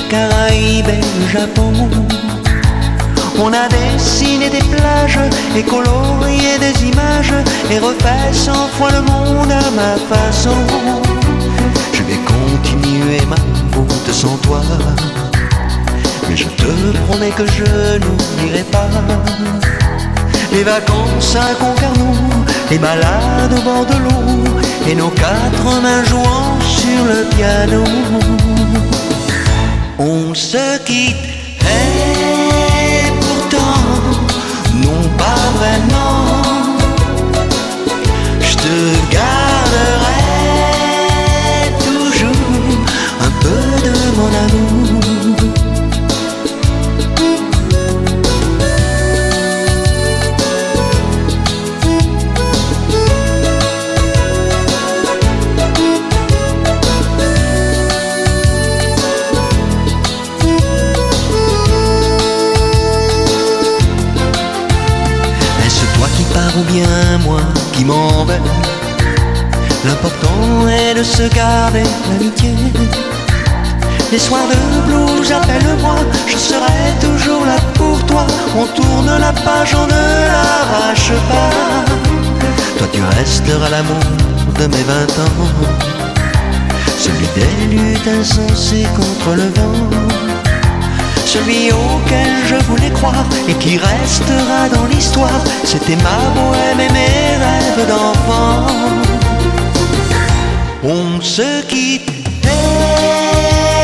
Caraïbes et le Japon. On a dessiné des plages et colorié des images et refait 100 fois le monde à ma façon. Je vais continuer ma route sans toi, mais je te promets que je n'oublierai pas les vacances à Concarneau, les balades au bord de l'eau et nos 4 mains jouant sur le piano. On se quitte et pourtant non pas vraiment. Je te garderai toujours un peu de mon amour. Ou bien moi qui m'en vais. L'important est de se garder l'amitié. Les soirs de blues, appelle-moi, je serai toujours là pour toi. On tourne la page, on ne l'arrache pas. Toi tu resteras l'amour de mes 20 ans, celui des luttes insensées contre le vent, celui auquel je voulais croire et qui restera dans l'histoire. C'était ma bohème et mes rêves d'enfant. On se quitte et